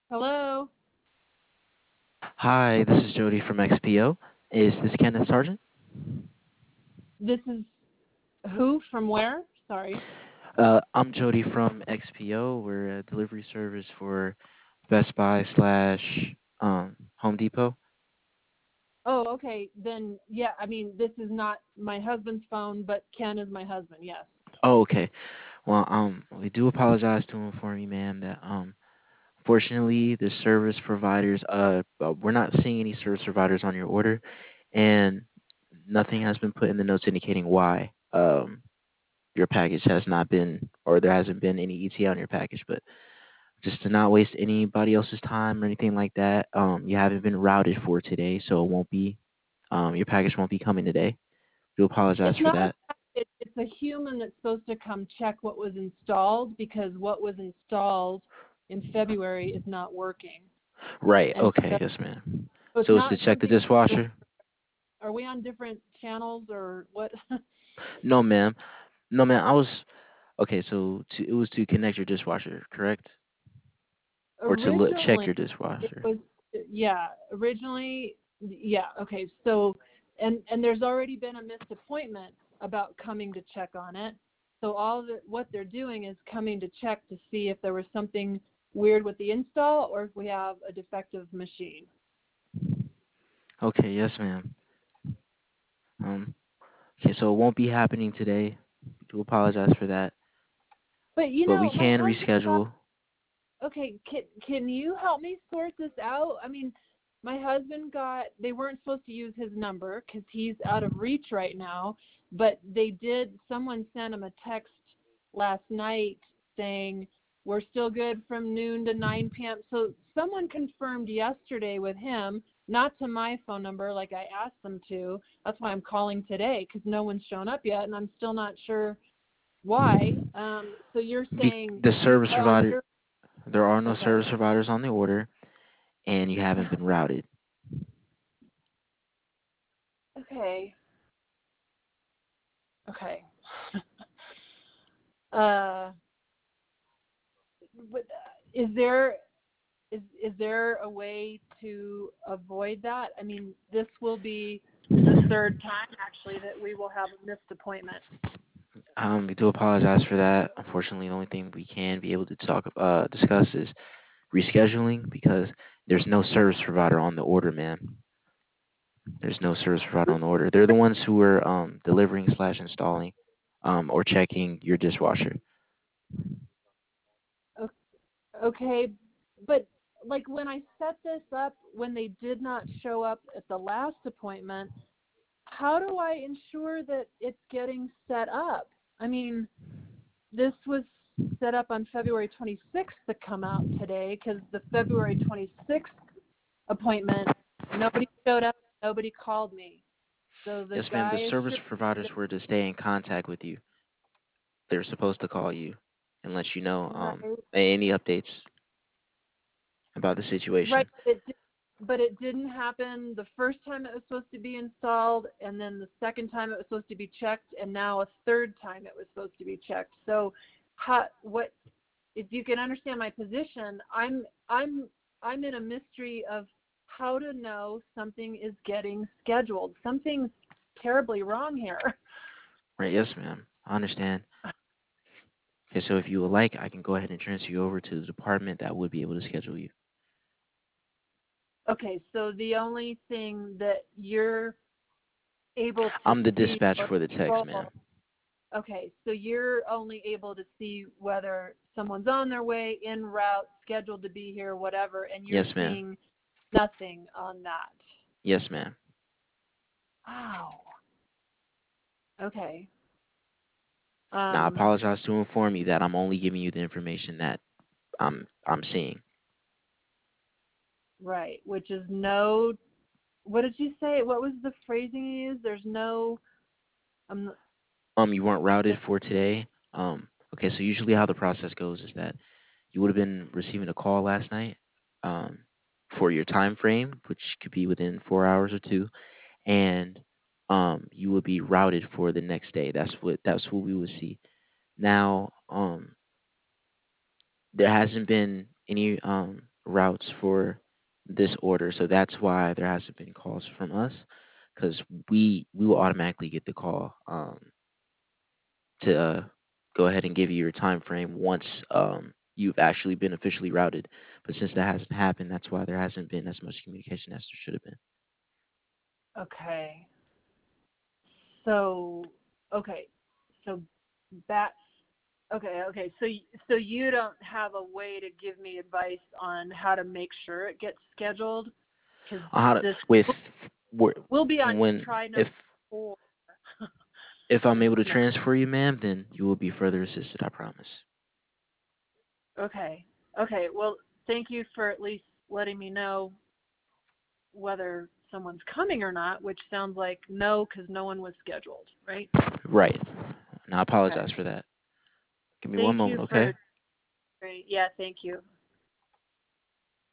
Hello. Hi, this is Jody from XPO. Is this Kenneth Sargent? This is who from where? Sorry. I'm Jody from XPO. We're a delivery service for Best Buy slash Home Depot. Oh, okay. Then yeah, I mean this is not my husband's phone, but Ken is my husband. Yes. Oh, okay. Well, we do apologize to inform you, ma'am, that fortunately the service providers, we're not seeing any service providers on your order, and nothing has been put in the notes indicating why your package has not been, or there hasn't been any ETA on your package, but just to not waste anybody else's time or anything like that. You haven't been routed for today, so it won't be your package won't be coming today. Do apologize It's for not that. it's a human that's supposed to come check what was installed because what was installed in February is not working. Right. And Okay. so Yes, ma'am. it's So it's to not check the something dishwasher. are we on different channels or what? No, ma'am. No, ma'am. I was okay. So it was to connect your dishwasher, correct? Or to check Originally your it dishwasher. was yeah, originally yeah, okay. So and there's already been a missed appointment about coming to check on it. So what they're doing is coming to check to see if there was something weird with the install or if we have a defective machine. Okay. Yes, ma'am. Um. Okay. So it won't be happening today. Do apologize for that, But but we my can husband got reschedule. okay, can you help me sort this out? I mean, my husband got they weren't supposed to use his number cuz he's out of reach right now, but they did someone sent him a text last night saying we're still good from noon to 9 p.m. So someone confirmed yesterday with him, not to my phone number like I asked them to. That's why I'm calling today cuz no one's shown up yet and I'm still not sure why. So you're saying The service oh, provider. you're There are no okay. service providers on the order, and you haven't been routed. Okay. Okay. uh, but is there a way to avoid that? I mean, this will be the third time actually that we will have a missed appointment. We do apologize for that. Unfortunately, the only thing we can be able to discuss is rescheduling because there's no service provider on the order, man. There's no service provider on the order. They're the ones who are delivering slash installing or checking your dishwasher. Okay, but like when I set this up, when they did not show up at the last appointment, how do I ensure that it's getting set up? I mean, this was set up on February 26th to come out today because the February 26th appointment, nobody showed up, nobody called me. So the Yes, ma'am. The guy service should, providers were to stay in contact with you. They're supposed to call you and let you know right, any updates about the right, situation. but it didn't happen the first time it was supposed to be installed, and then the second time it was supposed to be checked, and now a third time it was supposed to be checked. So, what if you can understand my position? I'm in a mystery of how to know something is getting scheduled. Something's terribly wrong here. Right? Yes, ma'am. I understand. Okay, so if you would like, I can go ahead and transfer you over to the department that would be able to schedule you. Okay, so the only thing that you're able to I'm the see dispatch or for the text, control, ma'am. okay, so you're only able to see whether someone's on their way, en route, scheduled to be here, whatever, and you're Yes, ma'am. seeing nothing on that. Yes, ma'am. Wow. Okay. Now, I Um, apologize to inform you that I'm only giving you the information that I'm seeing. right, which is no. What did you say? What was the phrasing you used? There's no. Um. You weren't routed for today. Okay, so usually how the process goes is that you would have been receiving a call last night, um, for your time frame, which could be within 4 hours or two, and you would be routed for the next day. That's what we would see. Now, there hasn't been any routes for this order, so that's why there hasn't been calls from us, because we will automatically get the call to go ahead and give you your time frame once you've actually been officially routed. But since that hasn't happened, that's why there hasn't been as much communication as there should have been. Okay. So, okay. So that okay. So you don't have a way to give me advice on how to make sure it gets scheduled, cuz How to, this with will be on when try number 4. if I'm This able to next. transfer you, ma'am, then you will be further assisted. I promise. Okay. Okay. Well, thank you for at least letting me know whether someone's coming or not, which sounds like no, because no one was scheduled, right? Right. And I Okay. apologize for that. Give me one Thank you moment, for okay? great. Yeah, thank you.